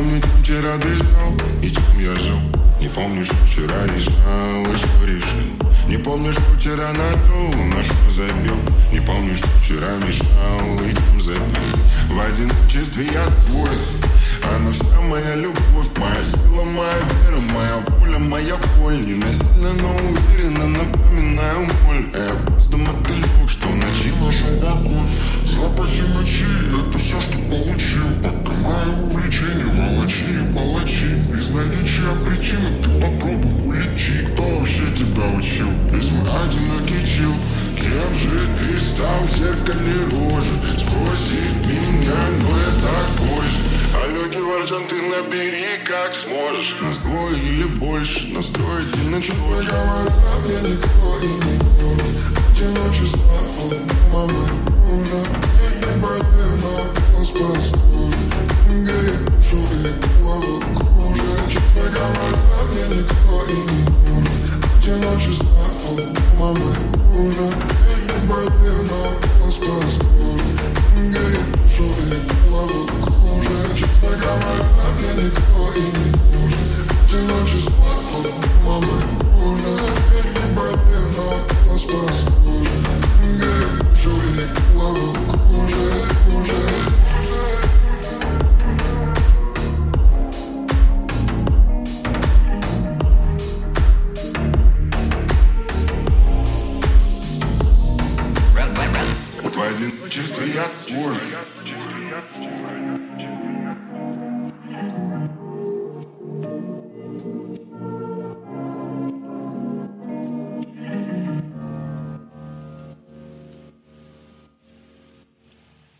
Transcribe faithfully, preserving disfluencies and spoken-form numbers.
помню, чем вчера дышал и чем я жил. Не помню, что вчера решал и что решил. Не помню, что вчера нашел, на что забил. Не помню, что вчера мешал и чем забил. В одиночестве я твой, она вся моя любовь, моя сила, моя вера, моя воля, моя боль. Не насильно, но уверенно напоминаю боль. А я просто мотылек, что в ночи нашел покой. Запаси ночи, это все, что получил. Пока мое увлечение, волочи и палачи. Без наличия причинок ты попробуй улечи. Кто вообще тебя учил? Весь мой одинокий чил. Кем же ты стал в зеркале рожи? Спросит меня, но я такой же. Алло, Геворджан, ты набери, как сможешь. Нас двое или больше, настроить иначе. Твой говорят, мне никто и не нужен. Одиночество, мама, мужа. Не болею, но голос простужен. Греет душу и голову кружит. Твой говорят, мне никто и не нужен. Одиночество, мама, мужа. Не болею, но голос простужен. Греет душу и голову кружит. Твой говорят, мне никто и не нужен.